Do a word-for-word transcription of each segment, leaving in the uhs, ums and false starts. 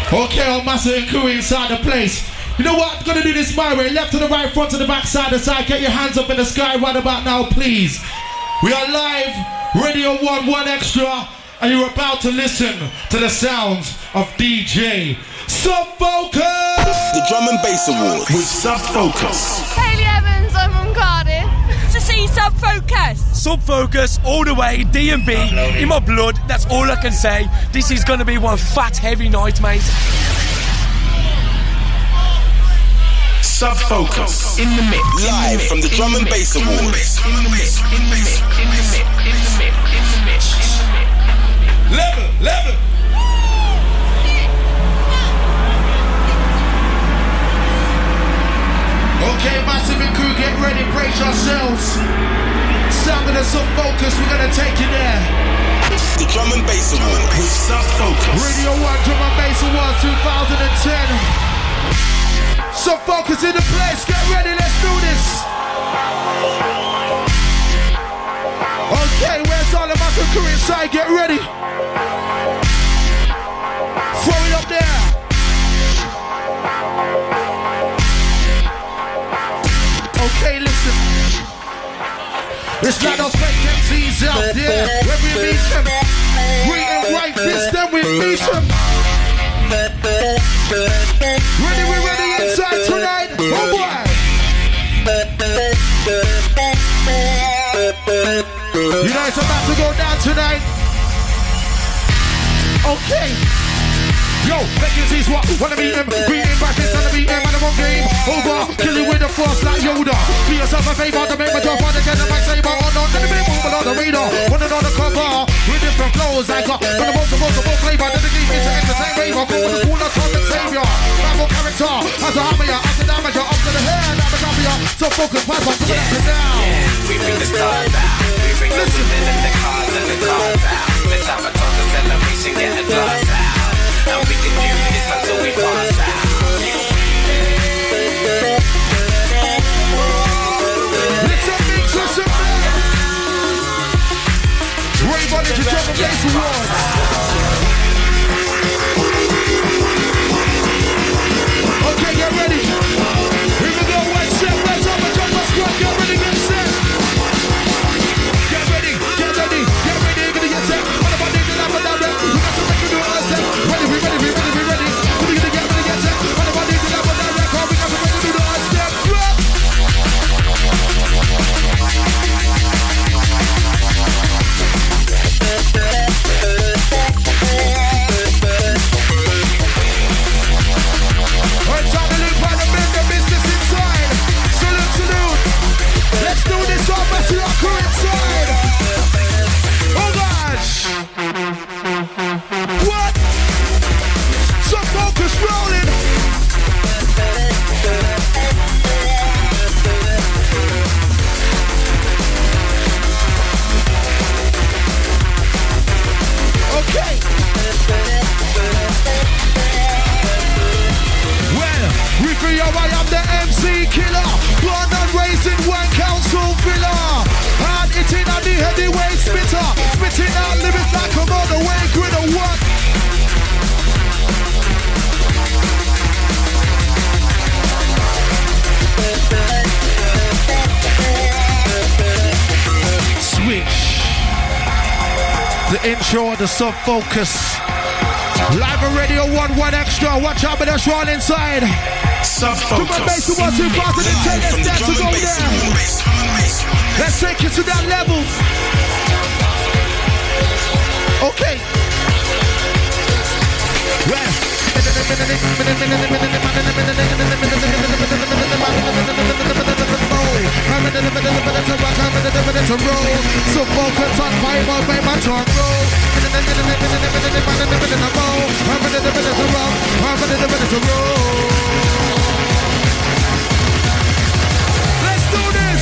Okay, all massive and crew inside the place. You know what? I'm gonna do this my way. Left to the right, front to the back, side to side. Get your hands up in the sky right about now, please. We are live, Radio One, One Extra, and you're about to listen to the sounds of D J Sub Focus. The Drum and Bass Awards with Sub Focus. Hayley Evans, I'm on Cardiff. To see Sub Focus. Sub Focus all the way, D and B in my blood. That's all I can say. This is gonna be one fat heavy night, mate. Sub Focus in the mix, live from the Drum and Bass Awards. Level, level. Okay, massive and crew, get ready, brace yourselves. Sound of the Sub Focus, we're gonna take you there. The Drum and Bass Awards with Sub Focus. Radio One Drum and Bass Awards twenty ten. Sub Focus in the place, get ready, let's do this. Okay, where's all the massive crew inside? Get ready. Throw it up there. Okay, listen. It's not those fake M Cs out there. When we meet them, green and white fist, then we meet them. Ready, we ready inside tonight? Oh boy! You know it's about to go down tonight. Okay. Yo, vacancies what? Wanna meet him? Beat him back, it's gonna beat him on the wrong game. Over, kill him with the force like Yoda. Do yourself a favor to make my job on the get my saber. Oh no, let me move on the radar. Wanna know the cover with different flows I got. Got the most multiple flavor. Dedicated to entertain raver. Cool the cool, not the savior. Travel character, as a hammer, as a damager, up to the head, I'm a champion. So focus, pass on to the next down. Yeah, we bring the stars out. We bring the women and the cars and the cars out. Let's have a total celebration, get a glass out. And we can do this until we pass out. Listen, mix, listen, Ray Bunny to Drum and Bass Awards. Okay, get ready. Here we go, one set, let's have a jump and squat. Get ready, get set. Get ready, get ready, get ready, gonna get set. On the body, then I'm on that rep. We got to make you do all set. Ready, we ready, we ready, we ready. We're gonna get ready, get set. On the body, then I'm on that record. We got to make you do all step. Drop. Alright, time to look by the men, the business inside. Salute, salute. Let's do this all, massive and crew inside. Oh gosh. What? Some focus rolling. Okay. Well, we feel I am the M C killer. Born and raised in one council villa. And it's in on the heavyweight spitter. Spitting out lyrics like I'm on the way grid of what? Switch. The intro of the Sub Focus. Live on Radio One, One Extra. Watch out with us rolling inside. Sub Focus. Come on, bass to one, two, five, and ten. Let's dance to go there. Let's take it to that level. Okay. Well. So focus on five on my match on roll. Let's do this.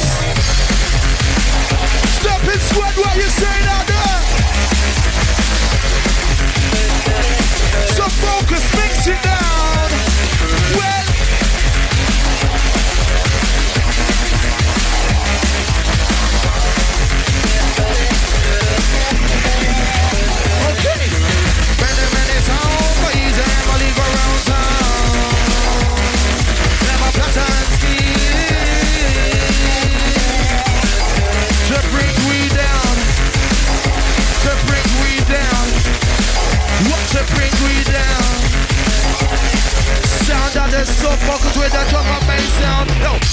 Stop and sweat what you say out there. So focus, mix it down. Well. Okay. Many, many times, but he's a leave around.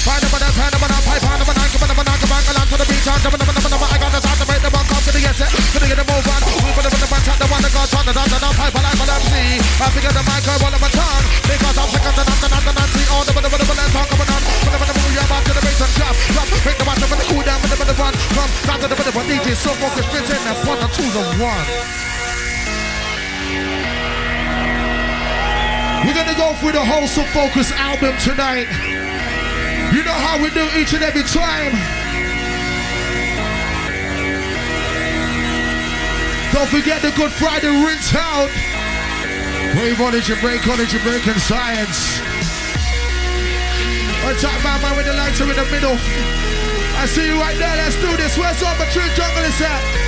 Find them on the pan, them on the pipe, on them on the come on the banana, come on, come on to the beach, on them on the banana, I got the sound to make them all come to the yes, to the get them move on. We put them in the back, the one that goes on the down, the down, pipe, I like what I'm see. I figure the mic, I want them a tongue, because I'm sick of the number, the number, see all the other, the other, talk about them. Put them in the move, you're about to the bass and drop, drop, make the bottom of the cool down, with the other one, come, down to the other one, D J, so focus, spins in, that's one, the twos and one. We're gonna go through the whole Sub Focus album tonight. You know how we do each and every time. Don't forget the Good Friday rinse out. Wave on it, you break on it, you break in science. One time, man, man, with the lights are in the middle. I see you right there, let's do this. Where's all my true jungle is at?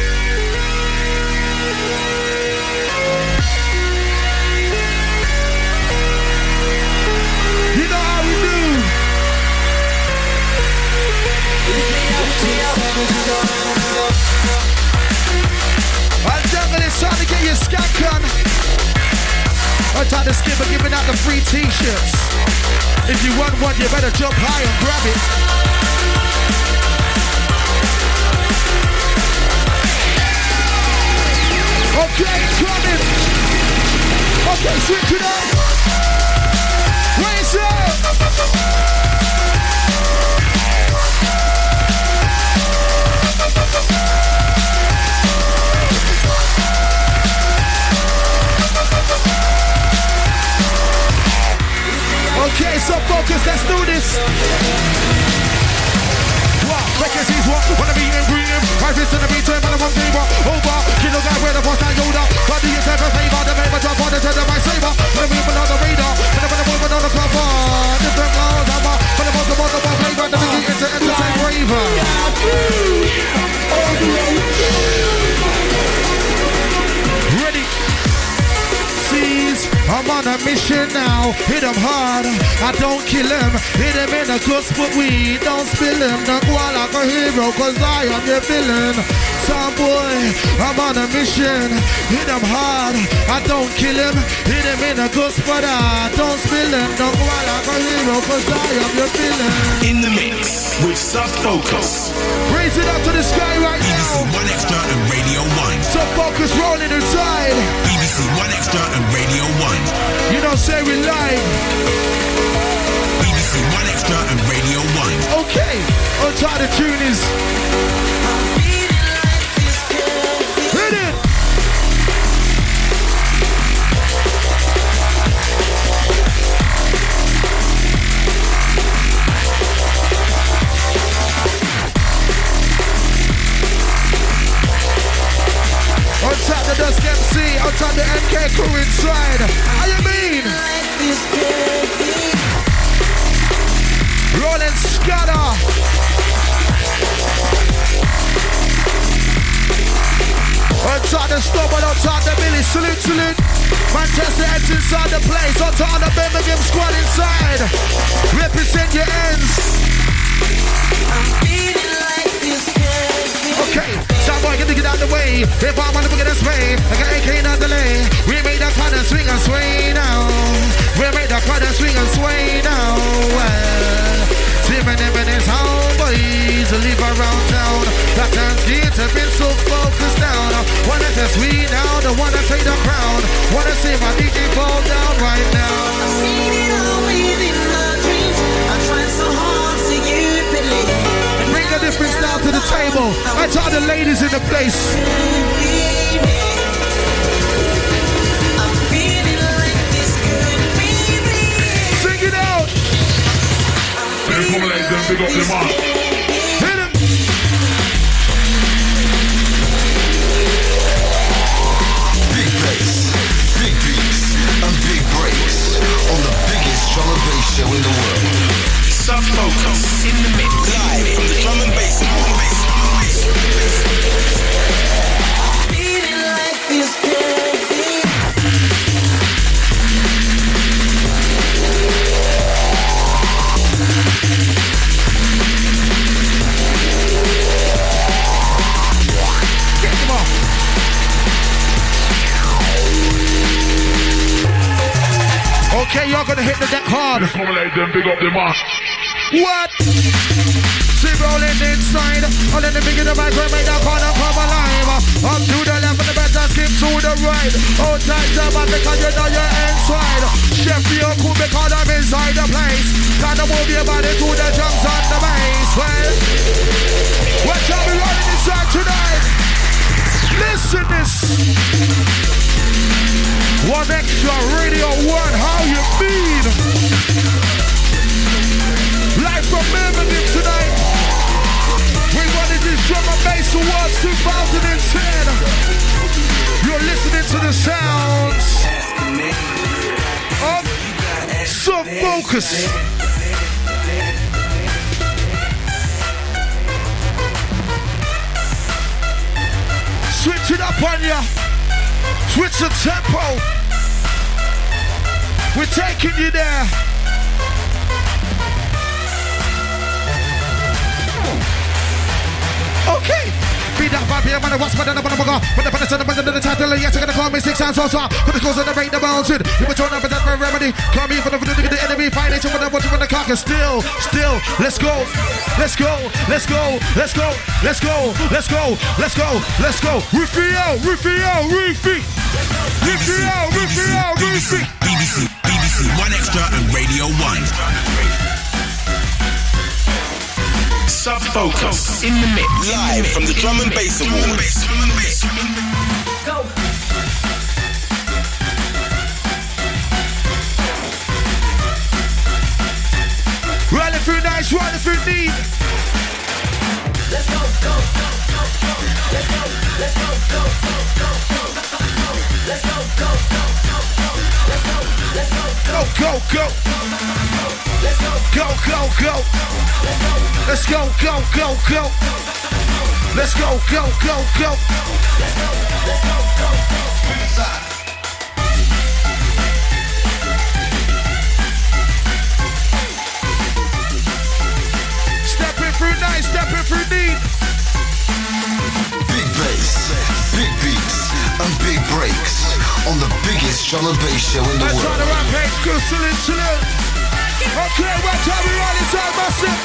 You know how we do. I'm jungle is trying to get your skank on. I'm trying to skip and giving out the free t-shirts. If you want one, you better jump high and grab it. Okay, coming. Okay, switch it up. Raise up! Okay, so focus, let's do this. Vacancies what? Wanna be in green. My fist in the beat, turn on the one favor. Over, kilo guy, where the boss I Yoda. But do yourself a favor, the neighbor drop on the turn of my saber. Wanna be on the radar, wanna be on the cover. Different laws, I'm up. Wanna be on the most of my flavor, the biggie into entertain braver. Ready? Seize, I'm on a mission now. Hit him hard, I don't kill him. Hit him in the guts, but we don't spill him. Don't go out like a hero, cause I am your villain. Some boy, I'm on a mission. Hit him hard, I don't kill him. Hit him in the guts, but I don't spill him. Don't go out like a hero, cause I am your villain. In the mix with Sub Focus. Raise it up to the sky right B B C now. One Extra and Radio One. Sub Focus rolling inside. B B C One Extra and Radio One. You don't say we live. B B C One Extra and Radio One. Okay, on top the tune is. Hit it. On top the Dusk M C, on top the N K crew inside. How you mean? Rolling scatter. On top the stubborn, on top the Billy, salute, salute. Manchester X inside the place, on top the Birmingham squad inside. Represent your ends. Okay, that boy get to get out the way. If I want to get this way, I got A K not delay. We made that kind of swing and sway now. We made that kind of swing and sway now. Well, Simon and his homeboys live around town. That turns kids have been so focused down. Wanna test we now, the one that take the crown. Wanna see my D J fall down right now. I've seen it all within my dreams. I tried so hard to you believe. Bring a difference now to the table. I tell the ladies in the place. I'm feeling like this could be the end. Sing it out. Big up the mark. Hit him. Big bass, big beats, and big breaks on the biggest drum and bass show in the world. Sub Focus in the mix. Live from the drum and bass room. Feeling like this could be. Get him off. Okay, y'all gonna hit the deck hard. Come like them, big up the mark. What? See rolling inside. All in the big in the mic, make that corner come alive. Up to the left and the better skip to the right. Outside the back because you know you're inside. Chef you cool because I'm inside the place. Gotta move your body to the drums on the bass. Well, what time we running inside tonight? Listen this. One extra radio one, how you mean? Live from Birmingham tonight. We wanted this drum and bass awards twenty ten. You're listening to the sounds of Sub Focus. Switch it up on ya. Switch the tempo. We're taking you there. Okay. Be that vibe here, man. What's better than a bugger? But the person of the title, yes, I'm gonna call me six and so so. Put the clothes on the rate the bouncing. You were throwing up that for remedy. Come here for the for the enemy. Fight each other with the cock and still, still. Let's go, let's go, let's go, let's go, let's go, let's go, let's go, let's go. Rufio, Rufio, Rufio. Rufio, Rufio, Rufio. B B C, B B C, One Extra and Radio One. Sub Focus in the mix. Live from the Drum and Bass Awards. Go. Running through nice, running through deep. Let's go, go, go, go, go. Let's go, let's go, go, go, go, go. Let's go, go, go, go, go. Let's go, let's go, Go, go, go. let's go, Go, go, go. Let's go, go, go, go. Let's go, go, go, go. let's go, let's go, go. Stepping through nice, stepping through deep. Big bass, big beats, and big breaks on the biggest drum and bass show in the Let's try world. the rampage, good salute, salute. Okay, what time we run inside massive?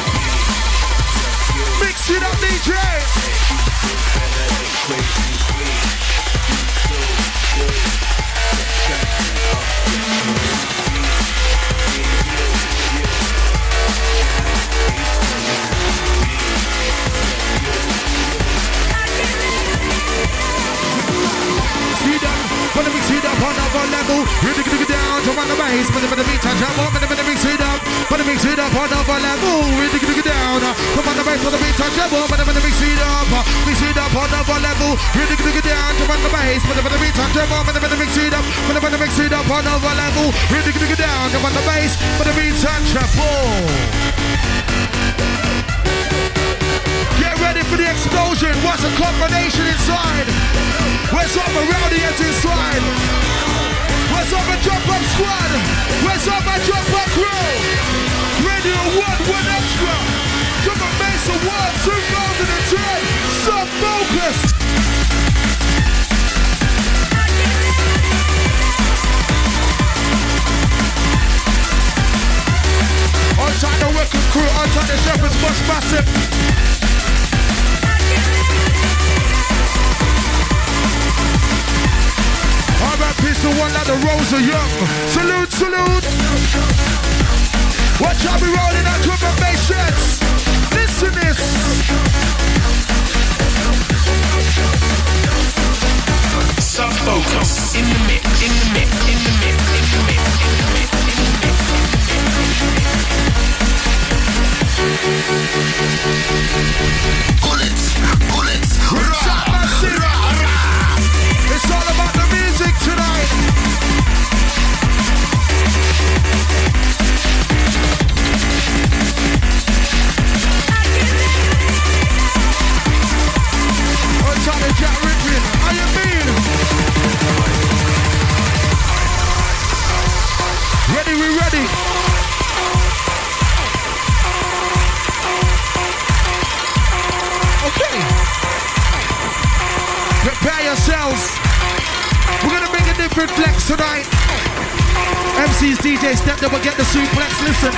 Mix it up, D J. Speed up, wanna mix it up on another level. Really gonna get down, jump on the bass, but the beat and jump up, but the mix it up, but mix it up on another level. Really gonna get down, jump on the bass, but the beat and jump up, but the mix it up, mix it up on another level. Really gonna get down, jump on the bass, but the beat and jump up, but the mix it up, but the mix it up on another level. Really gonna get down, jump on the bass, but the beat and jump up. Get ready for the explosion. What's a combination inside? Where's all the rowdians inside? Where's all the jump up squad? Where's all my jump up crew? Radio One, One Extra. Drum and Bass Award twenty ten. Sub Focus. On time the working crew, on time the Shepherd's Bush Massive. Alright, peace to one like the Rose of Young. Salute, salute. Watch out, we rolling out drum and bass sets. Listen this. Sub Focus in the mix, in the mix, in the mix, in the mix, in the mix, in the mix, Bullets, bullets, Shot massive. It's all about the music tonight. On time to Jack Rippin. How you mean? Ready, we ready. Okay. Prepare yourselves. We're gonna bring a different flex tonight. M Cs, D J, step that will get the suplex. Listen.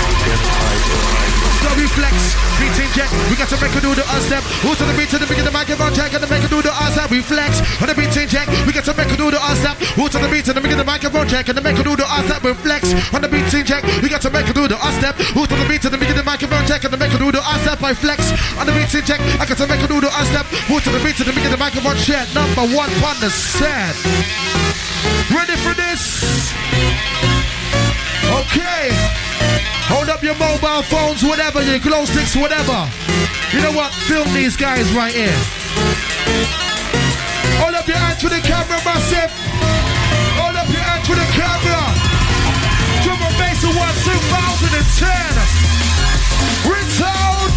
So reflex, beat inject. We got to make a do the step. Who to the beat to the beat of the microphone check and the make a do the step. Reflex on the beat inject. We got to make a do the step. Who to the beat to the beat of the microphone check and the make a do the step. Reflex on the beat inject. We got to make a do the step. Who to the beat to the beat of the microphone check and the make a do the step. I flex on the beat inject. I got to make a do the step. Who to the beat to the beat of the microphone check. Number one on the set. Ready for this? Okay. Hold up your mobile phones, whatever, your glow sticks, whatever. You know what? Film these guys right here. Hold up your hands for the camera, massive. Hold up your hands for the camera. Drum and bass award two thousand ten. Ringtone.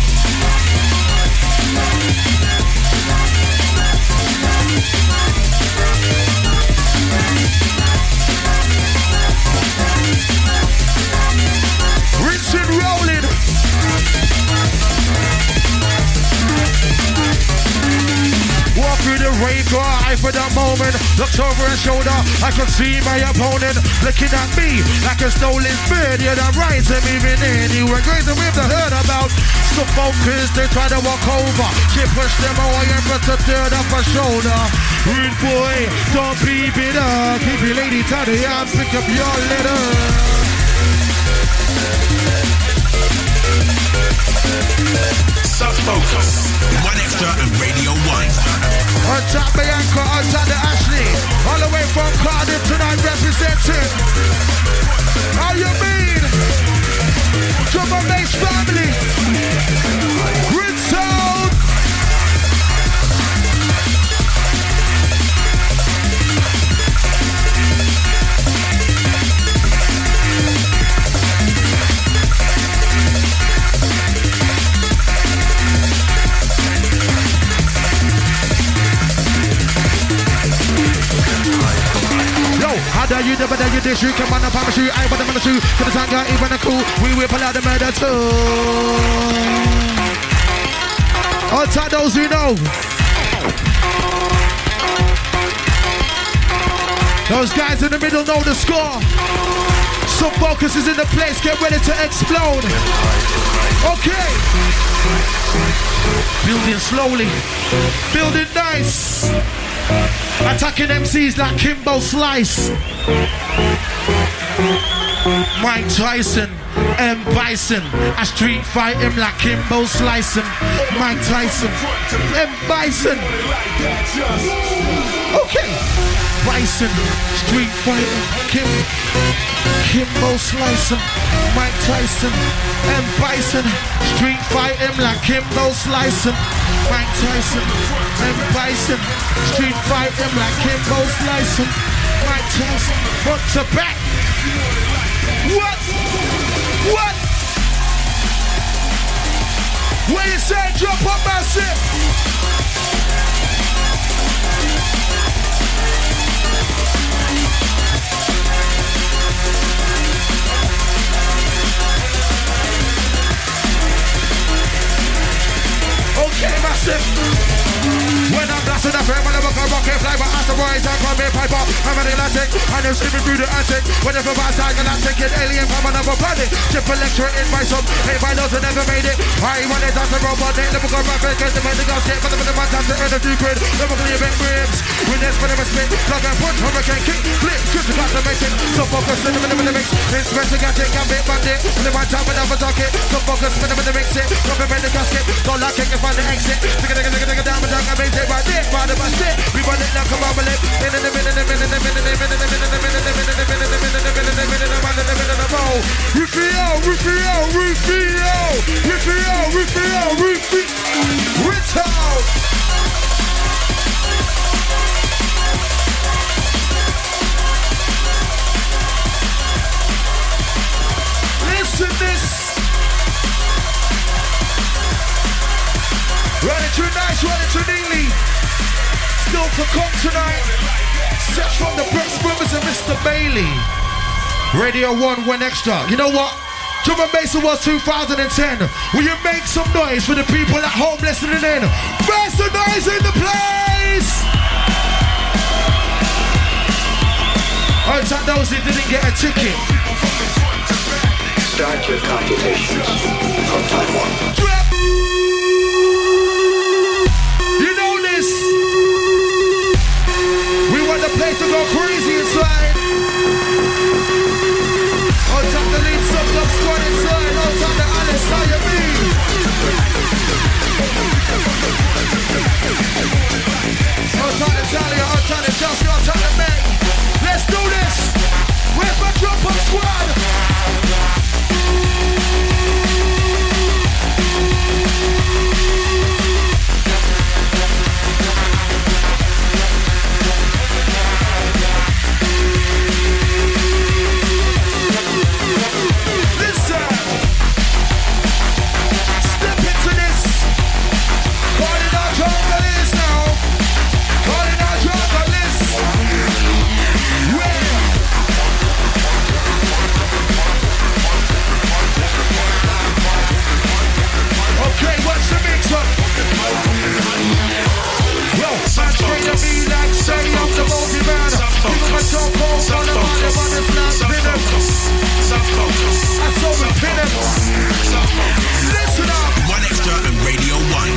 Rinse and rolling. Walk through the rave door, eye for that moment. Looks over his shoulder, I can see my opponent looking at me like a stolen bird. Yeah, that rides him even in. You were going to have heard about some focus, they try to walk over. She pushed them away and put a third up her shoulder. Rude boy, don't be bitter. Keep your lady tidy and pick up your litter. Sub-Focus, One Extra and Radio one. On top Bianca, on top the Ashley. All the way from Cardiff tonight representing. How you mean? Drum and bass family. Rinse out. How do you never do you this? You come on up, I'm a shoe, I want to shoe. To the sanga, even a cool, we will pull out the murder too. All time those who know. Those guys in the middle know the score. Some focus is in the place, get ready to explode. Okay. Building slowly, building nice. Attacking M Cs like Kimbo Slice. Mike Tyson, M. Bison. I street fight him like Kimbo Slice him. Mike Tyson, M. Bison. Okay. Bison, street fight him. Kim, Kimbo Slice him. Mike Tyson, M. Bison. Street fight him like Kimbo Slice him. Mike Tyson, M. Bison. Street fight him like Kimbo Slice him. Mike Tyson, front to back. What? What? What you say? Drop up massive. Okay, massive. When I'm blasting the frame, I never can rock it, fly, but as the boys and come in, pipe up. I'm an elastic, and I'm sleeping through the attic. Whenever my time, and I'm taking alien from another planet. Chip a lecture in my son, hey, my nose have never made it. I want it, that's a robot, they never got my face, cause the man they got skip, but the man time to earn a few quid. Never gonna get ribs. With this, whenever spit, plug and punch, hurricane, kick, flip, just to got to make it. So focus, in the middle of the mix. It's special, got it, got bit, bandit. When they want time, and I'm a talk it. So focus, in the middle of the mix it. Come and the gasket, don't like it, find the exit. Take a nigga, nigga, nigga, down, and down, and make it right there. Right about shit, we run it like a bubble it. In the minute, in the minute, in the minute, in the minute, in the minute, in the minute, in the minute, in the minute, in the minute, in the minute, in the minute, in the roll. Rufio, Rufio, Rufio, Rufio, Rufio, Rufio, Rito. Listen this. Run it too nice, run it too neatly. Still to come tonight. Set from the Brooks Brothers and Mister Bailey. Radio one went extra. You know what? Drum and Bass Awards two thousand ten. Will you make some noise for the people at home listening in? Make some noise in the place! Alright, those in you didn't get a ticket. Start your computations from time one. Drop. You know this. We want the place to go crazy inside. On top the lead sub-block squad inside. On top the Alice, how you mean? On top the Talia, on top the Chelsea, on top the Meg. Let's do this. Where's my drop-up squad? One Extra and Radio One.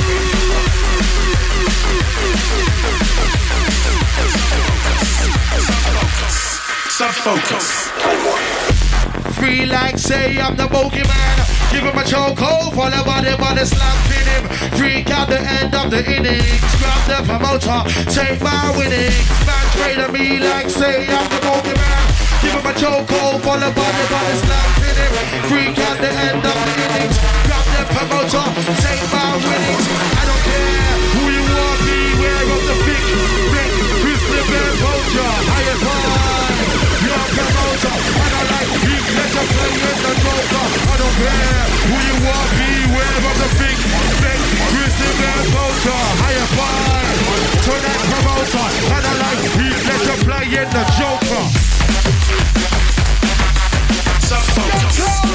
Sub-focus. Free like say I'm the bogeyman. Give him a chokehold for the body, body slapping him. Freak out the end of the innings. Grab the promoter, take my winnings. Man trade to me like say I'm the bogeyman. Give him a chokehold for the body, body slapping him. Freak out the end of the innings. Grab the promoter, take my winnings. I don't care who you are, beware of the big, big Christian Bear Poacher. Higher five, your promoter. I don't like you, let you play in the joker. I don't care who you are, beware of the big, big Christian Bear Poacher. Higher five, to that promoter. I don't like you, let you play in the joker. Sub-focus.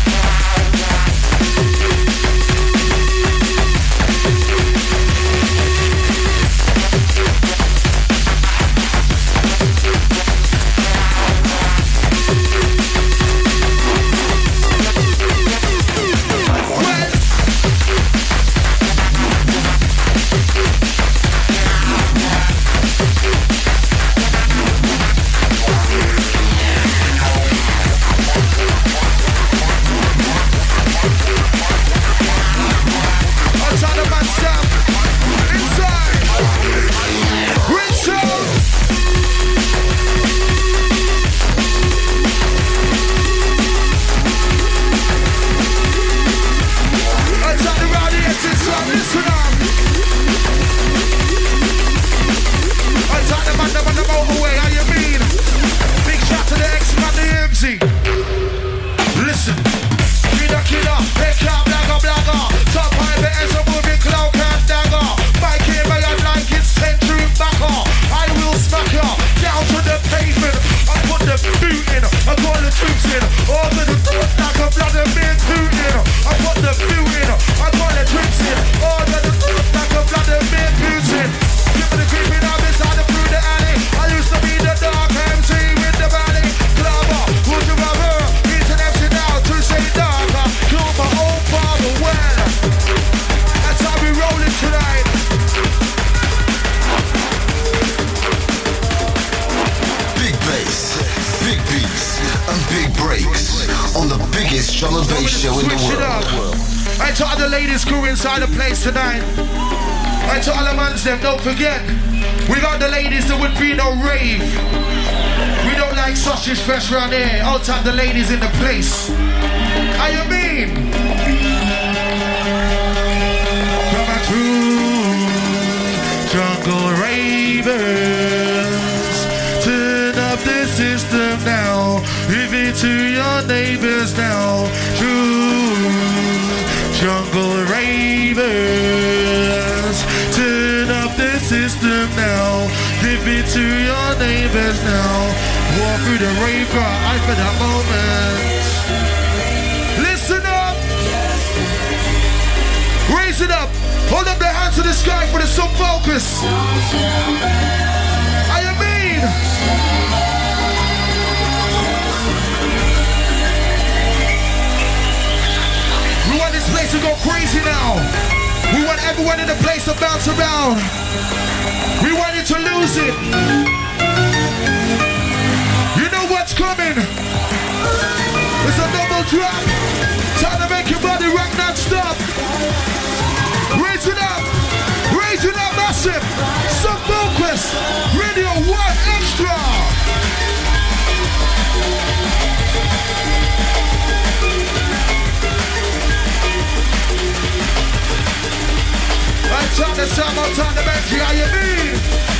Tonight, and to all the mans them, don't forget, we got the ladies that would be no rave. We don't like sausage fresh around here. Outside the ladies in the place. How you mean? Coming through, jungle ravers. Turn up the system now. Give it to your neighbors now. True, jungle ravers. Turn up the system now. Give it to your neighbors now. Walk through the rave car, I for that moment. Listen up. Raise it up. Hold up the hands to the sky for the sub-focus. How you mean? place to go crazy now. We want everyone in the place to bounce around. We want you to lose it. You know what's coming. It's a double drop. Time to make your body rock non-stop. Raise it up. Raise it up massive. Some focus. Radio one extra. I turn the sound, I turn the Benji, how you mean?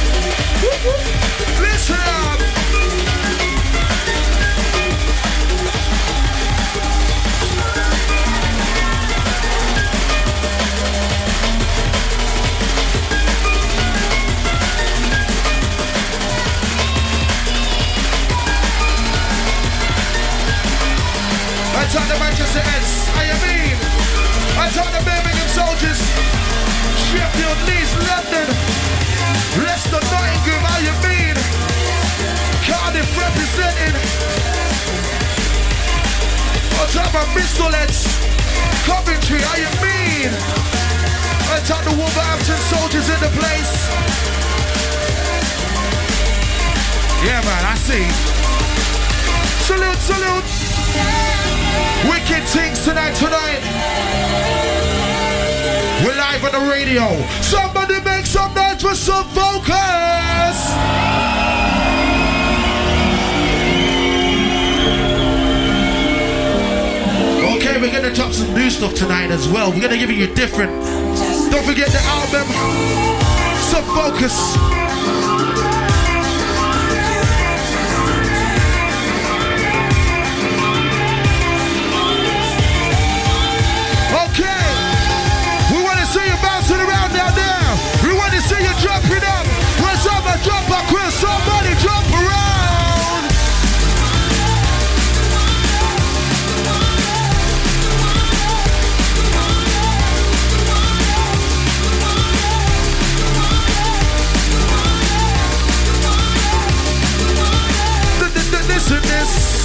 Listen up. I turn the Manchester Eds, how you mean? I turn the Birmingham Soldiers. Sheffield, Leeds, London, Leicester, Nottingham, how you mean? Cardiff representing. On top of Bristol Heads, Coventry, how you mean? On top of the Wolverhampton Soldiers in the place. Yeah man, I see. Salute, salute. Wicked things tonight, tonight. We're live on the radio. Somebody make some noise for some focus. Okay, we're gonna drop some new stuff tonight as well. We're gonna give you different. Don't forget the album. Some focus. Okay. See you bouncing around down there. We want to see you jumping up. When somebody jump up, when somebody jump around. Listen this.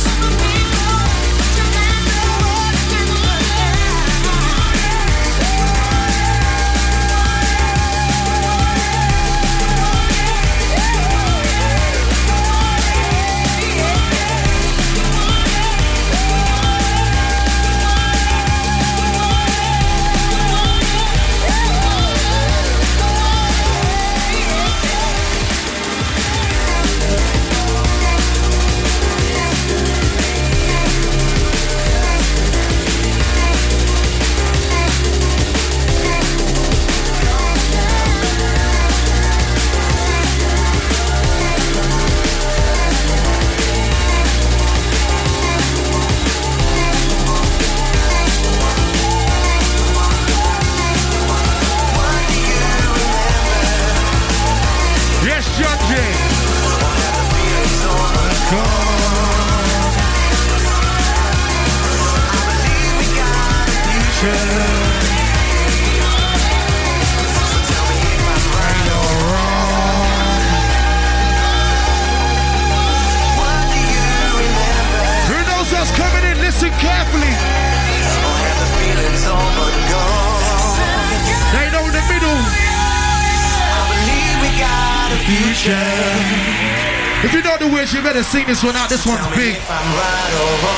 If you know the words, you better sing this one out. This one's big. If I'm right or wrong.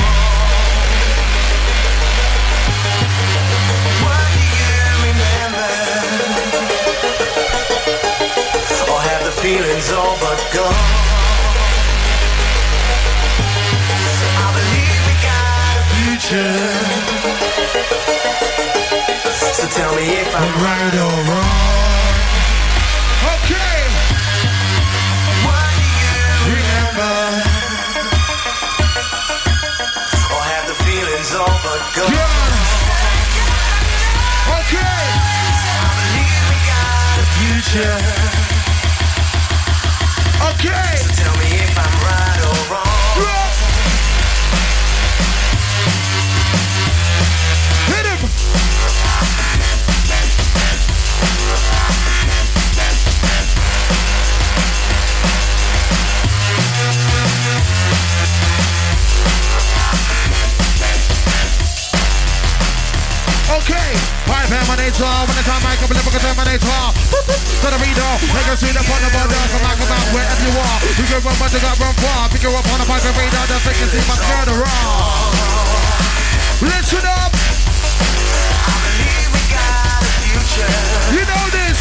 What do you remember? Or have the feelings all but gone? I believe we got a future. So tell me if I'm right or wrong. Okay. Or have the feelings all but gone. Yeah. Okay. I believe we got a future. Okay. So tell me if I'm right or wrong. Yeah. Hit him. Okay. Terminator. When the time I come, look at Terminator. To the reader, make a scene upon the border. Come back about wherever you are. You can run, but you got run far. Pick you up on a bike and radar. Just take a seat, but murderer. Listen up. I believe we got a future. You know this.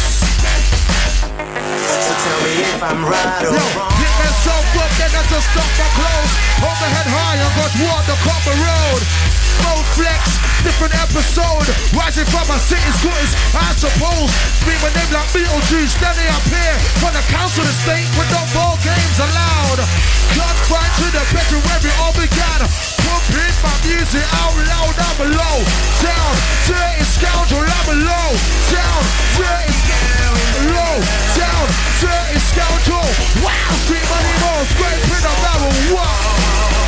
So tell me if I'm right or Yo, wrong. get myself up, then I just stop my clothes. Hold my head high and got water, copper road. Road flex, different episode. Rising from my city squatters, I suppose. Scream my name like Beetlejuice, standing up here from the council estate with no ball games allowed. Confined to the bedroom where it all began. Pumping my music out loud, I'm below. Down, dirty scoundrel, I'm below. Down, dirty low. Down, dirty scoundrel. Wow, street money more, scraping a barrel. Wow.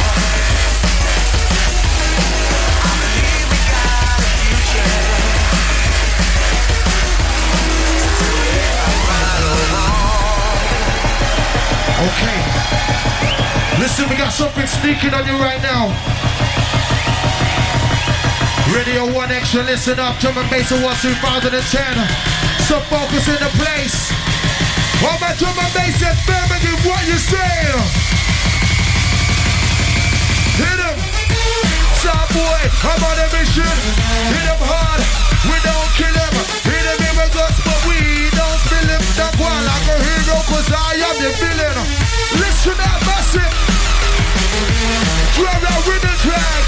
Okay. Listen, we got something sneaking on you right now. Radio one Extra, listen up. Drum and Bass Awards two thousand ten. So focus in the place. All my drum and bass and Birmingham, what you say? Hit him. Sharp boy, I'm on a mission. Hit him hard. We don't kill him. Hit him in with us, but we don't spill him. Don't go on like a hero, cause I am the villain. Listen up, massive. Grab that ribbon track.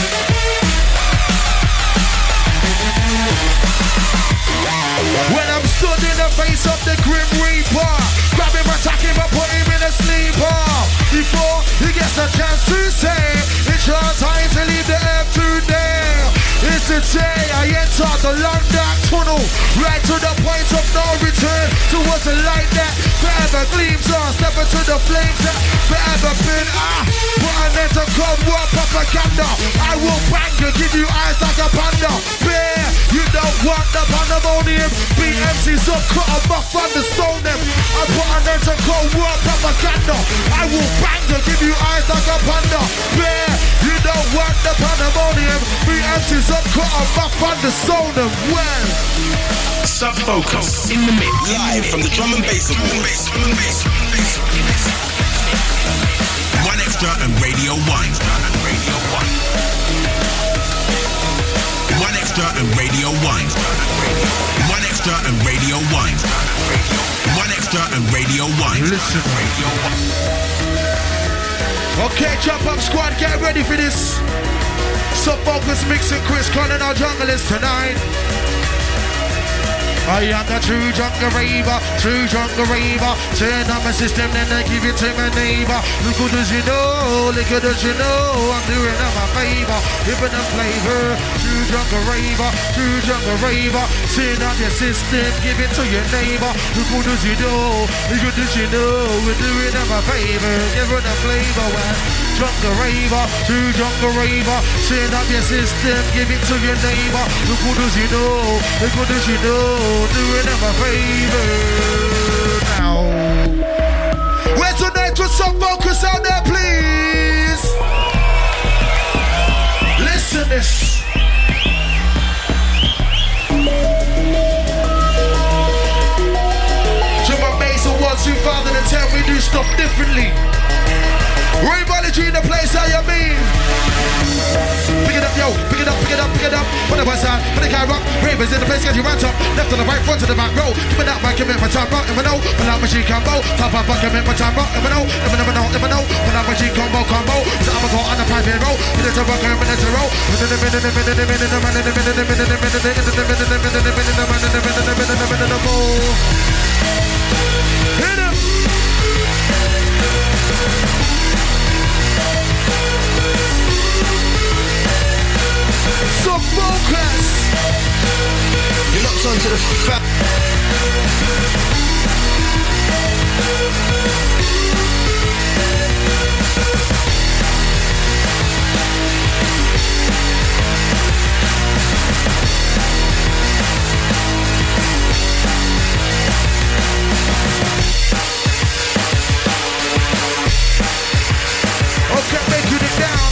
When I'm stood in the face of the Grim Reaper, grab him, attack him, and put him in a sleeper. Before he gets a chance to say, it's your time to leave the earth today. It's the day I enter the long dark tunnel, right to the point of no return, towards a light that forever gleams on. Step into the flames that forever been. Ah, put an end to Cold War propaganda. I will bang you, give you eyes like a panda. Bear, you don't want the pandemonium. B M C's up, cut them off and stone them. I put an end to Cold War propaganda. I will bang you, give you eyes like a panda. Bear, you don't want the pandemonium. B M C's up, cut them off and stone them. Well, Sub-Focus in the mix. Live from the Drum and Bass Awards. One Extra and Radio One. One Extra and Radio One. One Extra and Radio One. One Extra and Radio One. listen. Radio One. Okay, jump up squad, get ready for this. Sub-Focus mixing Chris Conn, our junglers tonight. I am the true jungle raver, true jungle raver. Turn on my system, then I give it to my neighbor. Look good as you know, look good as you know. I'm doing them a favor, giving them flavor. True jungle raver, true jungle raver. Turn on your system, give it to your neighbor. Look good as you know, look good as you know. We're doing them a favor, giving them flavor. Well, jungle raver, true jungle raver. Turn up your system, give it to your neighbor. Look good as you know, look good as you know. Doing them a favor now. Where's the night with some focus out there, please? Listen this. Drum and Bass Awards two thousand ten, we do stuff differently. Rayology in the place, how you mean? Pick it up, yo, pick it up, pick it up, pick it up. On the west side, when they can't rock, Ravens in the place, get you right up. Left on the right, front to the back row. Give me that man, give me my time, rock, never know. When I'm machine combo, top up, give me my time, rock, never know. Never, never know, never know. When I'm machine combo, combo. So I'm a go on the pipe and roll. Minute to rock, a minute to roll. Minute, minute, minute, minute, minute, minute, minute, minute, minute, minute, minute, minute, minute, minute, minute, minute, hit him. So focus. You're locked onto the fat. Okay, making it down.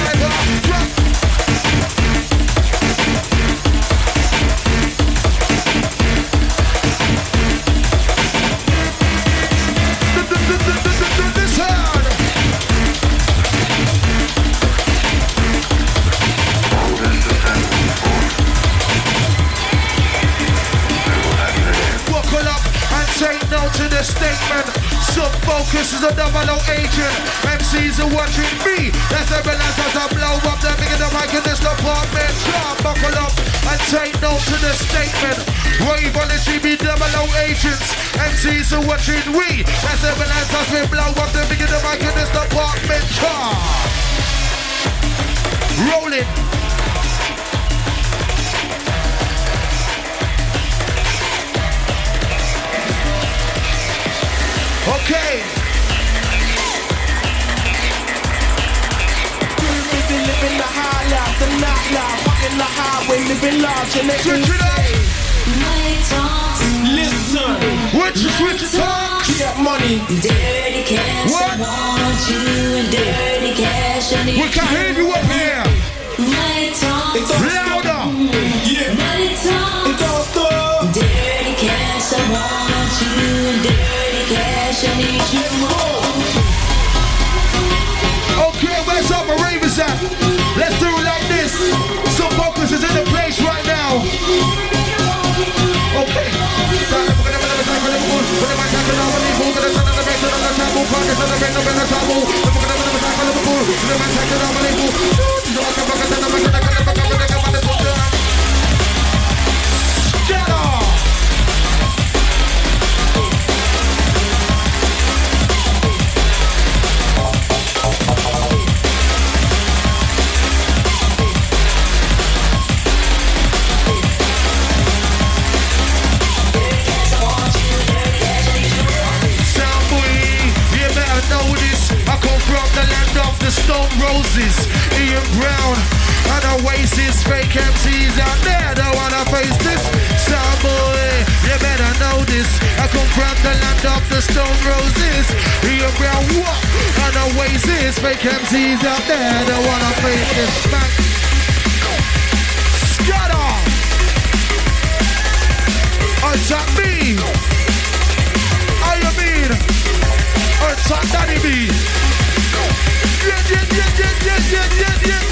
driver, drop. This hard. Buckle up and take note to the statement. Sub-focus is a double O agent. M Cs are watching me. That's the balance as I blow up the big in the mic in this department. Yeah, buckle up and take note to the statement. Rave on the G B double O agents. M Cs are watching we. That's the balance as we blow up the big in the mic in this department. Yeah. Rolling. Okay. Living the high life, the night life, fucking the highway, living large and Switch it up. Listen. Which switch it up? Get money. Dirty cash, What? I want you and dirty cash, I need We can hear you up here. Money talk, Louder. Yeah. money talk. It don't stop. Dirty cash, I want you and dirty cash, I need you more. Okay, where's all my ravers at? Let's do it like this. Some focus is in the place right now. Okay. Get off! Stone Roses, Ian Brown, and Oasis, fake M Cs out there don't wanna face this. Sound boy, you better know this. I come from the land of the Stone Roses, Ian Brown, what? And Oasis, fake M Cs out there don't wanna face this. Man, scatter! Attack me! How you mean? Attack Daddy B! Yeah, yeah, yeah, yeah, yeah, yeah, yeah, yeah.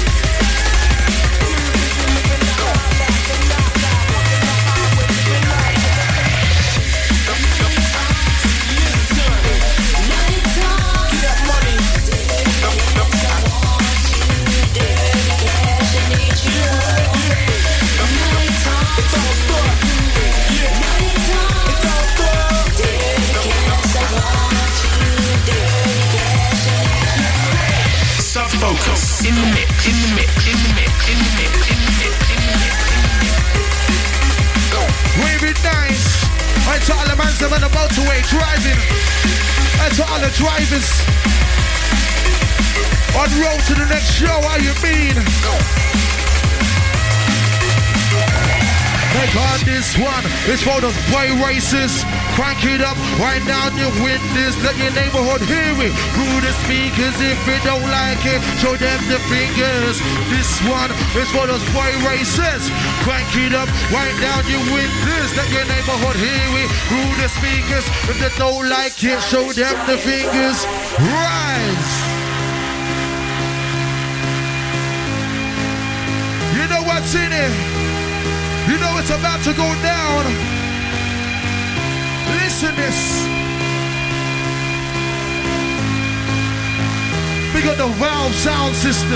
Focus in the mix, in the mix, in the mix, in the mix, in the mix, in the mix, in the mix. Wave it nice. I to all the mans them on the motorway driving. I to all the drivers on road to the next show. How you mean? Make on this one. It's for those boy racers. Crank it up, wind down your windows, let your neighborhood hear it. Through the speakers, if you don't like it, show them the fingers. This one is for those boy racers. Crank it up, wind down your windows, let your neighborhood hear it. Through the speakers, if they don't like it, show them the fingers. Rise! You know what's in it? You know it's about to go down. Listen this. We got the Valve sound system.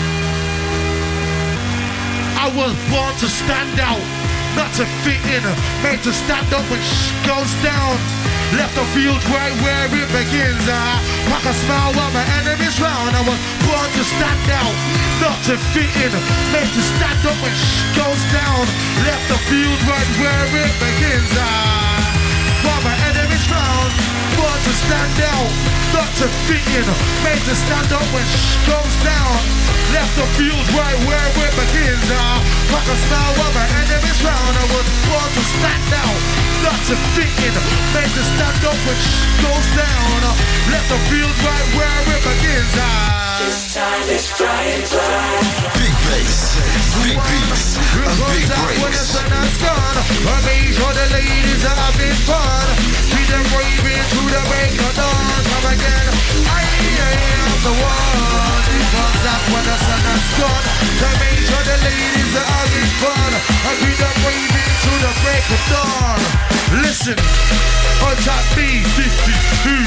I was born to stand out, not to fit in, made to stand up when shit goes down. Left the field right where it begins. I rock a smile while my enemies round. I was born to stand out, not to fit in, made to stand up when shit goes down. Left the field right where it begins. I while my enemies round. Born to stand out, not to fit in, made to stand up when shit goes down. Left the field right where it begins. I rock a smile while my enemies round. I was born to stand out, not to fit in, made to stand up when shit goes down. Left the field right where it begins. I This time is flying by. Big bass, big beats, and big when the breaks. sun has gone, I made sure the ladies are having fun. See them raving through the break of dawn. Come again, I am the one. Because that's when the sun has gone. I made sure the ladies are having fun. I see them raving through the break of dawn. Listen, on top B fifty-two.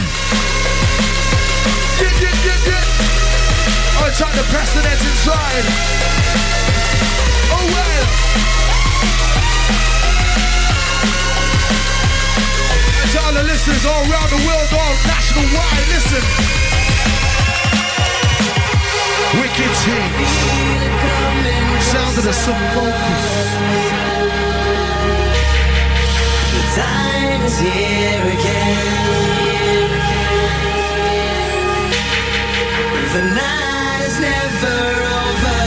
Get, get, get, get. On top the precedence inside. Oh well. To all the listeners all around the world, all national wide, listen. Wicked things. Sound of the sub-focus. The time is here again. The night is never over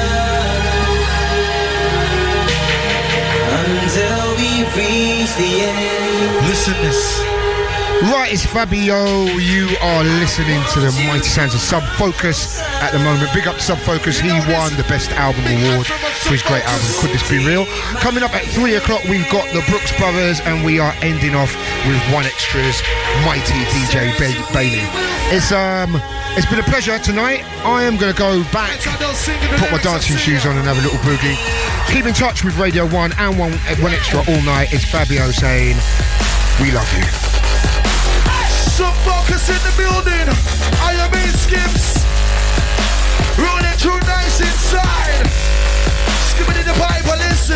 until we reach the end. Listen this. Right, it's Fabio. You are listening to the mighty sounds of Sub Focus at the moment. Big up Sub Focus. He won the Best Album Award for his great album, Could This Be Real? Coming up at three o'clock, we've got the Brooks Brothers, and we are ending off with One Extra's mighty D J ba- Bailey. It's um, it's been a pleasure tonight. I am going to go back, put my dancing shoes on, and have a little boogie. Keep in touch with Radio One and One, One Extra all night. It's Fabio saying, we love you. Sub Focus in the building. I am in Skips. Rolling through nice inside. Skipping in the Bible, listen.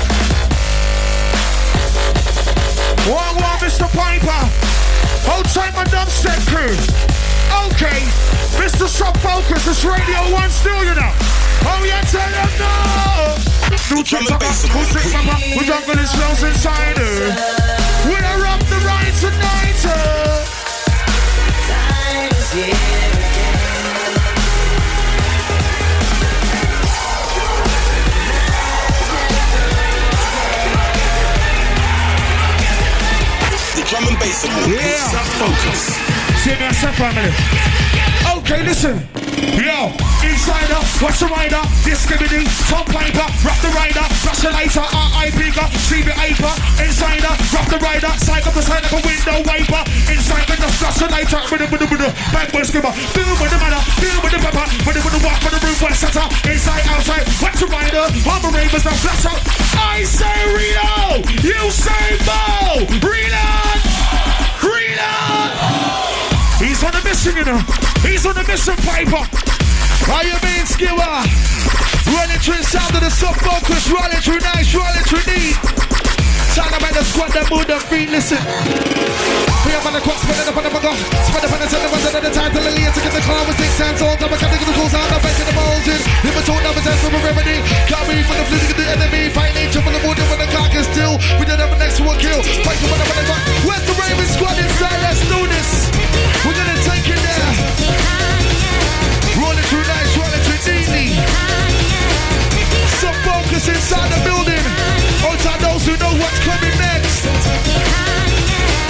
One, one, Mister Piper. Outside my dubstep crew. Okay, Mister Sub Focus, it's Radio One still, you know. Oh, yeah, tell them no. New tricks up, new tricks up. We're jumping this flows inside her. We're up the ride tonight, uh. Time is here again. The Drum and Bass Award. Yeah. Sub Focus. See me, Sub family. Okay, listen. Yo, insider, watch the rider, discriminating, top piper, rock the rider, flash the lighter, R I bigger, see the hyper, insider, rock the rider, side up the side like a window wiper, inside with the flash the lighter, with the, with the, with the, back boy skipper, do with the matter, do with the pepper, with the, with the walk, with the roof, with the setter, inside, outside, watch the rider, all the ravers, now flash out, I say Reno, you say Mo, Reno, Reno. He's on a mission, you know. He's on a mission, Piper. How you mean, Skipper? Running through the sound of the Sub Focus, rolling through nice, rolling through deep. Sound about the squad, that move, the feet, listen. We have on the clock, spinning up on the bugger. Spread up on the center, ones under the title, and to get the car with six hands on. I'm a captain of the tools out, I'm facing the mountain. Never told, never test from a remedy. Got me for the fleet of the enemy. Fight nature from the wood, when the clock is still. We don't have next to a kill. Fight for one up on the back. Where's the Raven squad inside? Let's do this. We're gonna take it there. Rolling through nice, rolling through neatly. Some focus inside the building. All time those who know what's coming next.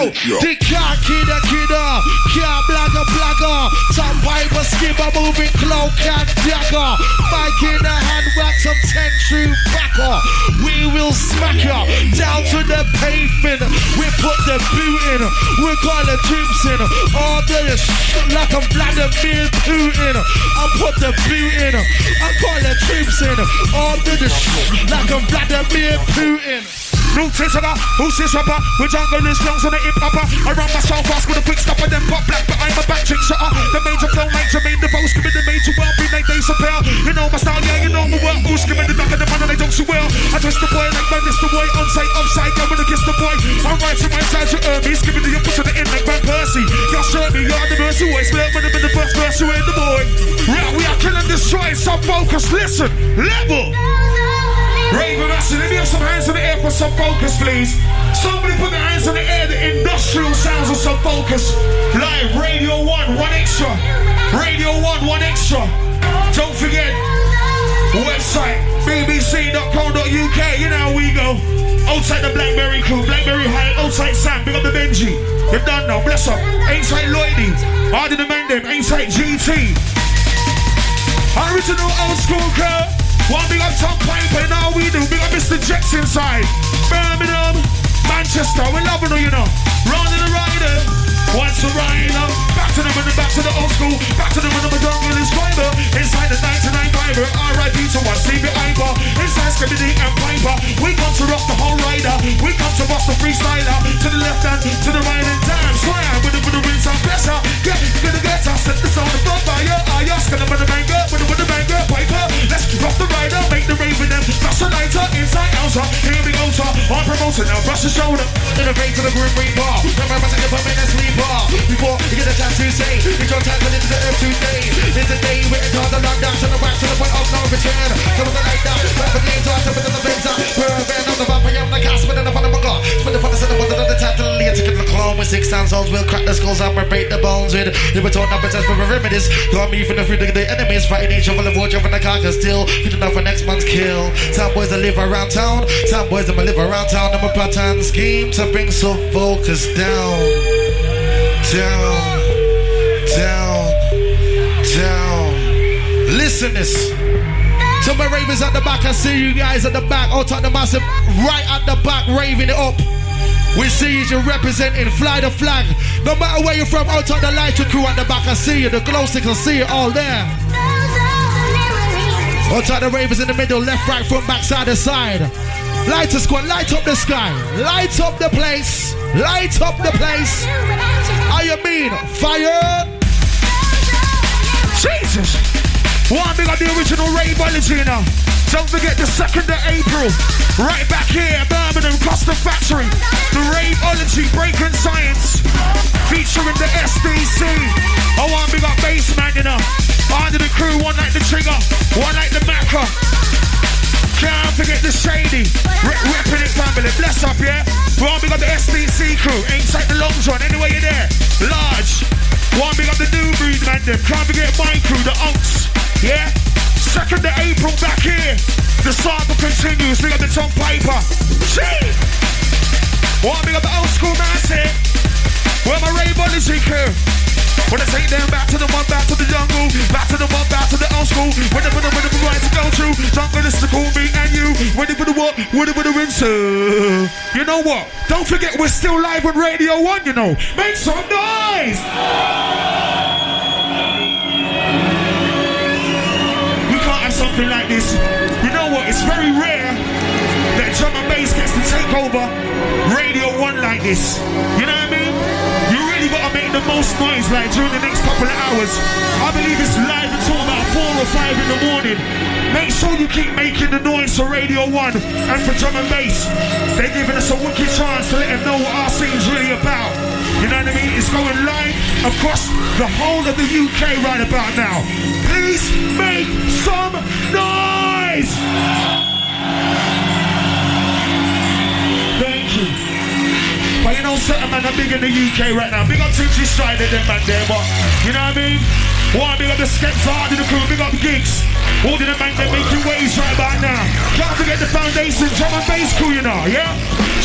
Yo, the car kidder kidder, car blagger blagger, some piper skipper moving cloak and dagger. Mike in the hand, wax some ten true backer. We will smack ya down to the pavement. We put the boot in, we got the troops in. All the sh- like a Vladimir Putin. I put the boot in, I got the troops in. All the sh- like a Vladimir Putin. No taste about who's this rapper? We jungle this lungs on the hip hopper. I run myself fast with a quick stopper, then pop black, but I'm a back trick shutter. The major flow, major main, the votes, giving the major well, be like they suppel. You know my style, yeah, you know my work. Who's giving the duck and the man, and they don't so well. I twist the boy like man, this the boy, on site, upside, down when I kiss the boy. I'm right to my side, you earn me, skipping the uppers of the in like Van Persie. Y'all show me, you're the mercy, always split when I'm in the first verse, you ain't the boy. Right, we are killing, destroying, some focus, listen, level. Raven Master, let me have some hands in the air for some focus, please. Somebody put their hands in the air, the industrial sounds of some focus. Live, Radio one, one extra. Radio one, one extra. Don't forget, website, b b c dot co dot u k, you know how we go. Outside the Blackberry crew, Blackberry High, outside Sam, big up the Benji. You're done now, bless up. Inside Lloydie, harder the man them, inside G T. Original old school girl. One big up Tom Piper, now we do. Big up Mister Jets inside. Birmingham, Manchester, we loving her, you know. Round in the rider, once a rider. Back to them and back to the old school. Back to them and the jungle is fiber. Inside the ninety-nine fiber, R I P to one, C B Iber. Inside Skibidi and Piper. We come to rock the whole rider. We come to bust the freestyler. To the left hand, to the right and down. Slam with the with the rinse and pressure. Get, get the get us, set the sound of the fire. I ask them with the banger, with the with the banger, Piper. Let's rock the rider, make the rave with them. Flash the lighter, inside outer. Here we go, sir. On promotion now, brush the shoulder. Innovate to the group reaper. Remember to get a minute sleeper. Before you get a chance to say, it's your time to into the earth today. It's the day we're into the lockdown, to the back to the point of no return. Come on like that, but the names are to the things are. We're a band of the vampire, I'm the cast, but in the front of my god. Spin the front of the one of the title, the ticket the clone with six sounds old. We'll crack the skulls and break the bones with. You were torn up and for remedies. Got me from the fruit of the enemies, fighting each other, the war, jumping the carcass still. Feeding up for next month's kill. Some boys that live around town, some boys that live around town. I'm a pattern scheme to bring some focus down. Down, down, down. Listen this. So my ravers at the back, I see you guys at the back. Out at the massive, right at the back, raving it up. We see you representing, fly the flag. No matter where you're from, out at the lighter crew at the back, I see you. The glow sticks, I see you all there. Out at the ravers in the middle, left, right, front, back, side to side. Lighter squad, light up the sky. Light up the place. Light up the place. How you mean? Fire! Jesus! One big on the original Raveology now. Don't forget the second of April. Right back here, Birmingham, Custom Factory. The Raveology Breaking Science. Featuring the S D C. I want big up Bassman, you know. Under the crew, one like the Trigger, one like the Macca. Can't forget the Shady, Re- repping it family, bless up, yeah? One big up the S D C crew, ain't like the long john, anyway you're there. Large, one big up the new breed, man, them. Can't forget my crew, the Unks, yeah? Second of April back here, the saga continues, big up the Tom Piper. Gee! One big up the old school man here, where my Raveology crew. When I take them back to the one, back to the jungle, back to the one, back to the old school. When they put the when they right to go to, jungle is to call me and you. When they put the what, when they put the rinse. You know what? Don't forget we're still live on Radio One. You know, make some noise. We can't have something like this. You know what? It's very rare that drum and bass gets to take over Radio One like this. You know what I mean? You really gotta make the most noise like during the next couple of hours. I believe it's live until about four or five in the morning. Make sure you keep making the noise for Radio One and for drum and bass. They're giving us a wicked chance to let them know what our scene's really about. You know what I mean? It's going live across the whole of the U K right about now. Please make some noise! Thank you. But you know, certain man are big in the U K right now. Big up Tinchy Strider, them man there, but you know what I mean? One big up the Skepta, hard in the crew, big up Gigs. All of them man, they're making waves right about now. Can't forget the foundation, drum and bass crew, you know, yeah?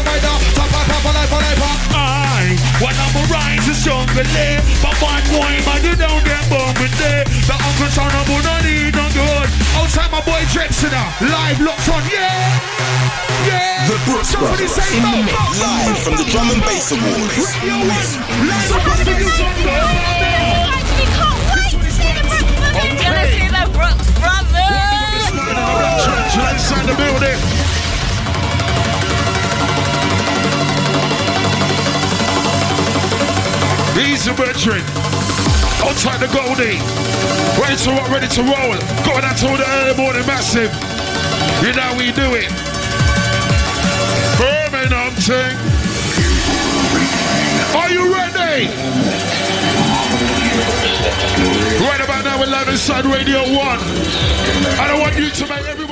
the right now. Top, top, top, life, life, life. I, when I'm a rise, it's jungle, but one boy, man, you don't get born with it. The uncle son of no need no good. Outside my boy Drips in live locked on, yeah, yeah. The Brooks Somebody Brothers say no, no, live from the Drum and Bass Awards. Live across the music. Actually can't wait to see the Brooks Brothers. Gonna see the Brooks Brothers. Let's inside the building. Easy, brethren. Outside the Goldie. Ready to rock, ready to roll. Going out to the early morning massive. You know how we do it. Birmingham thing. Are you ready? Right about now we're live inside Radio one. And I want you to make everybody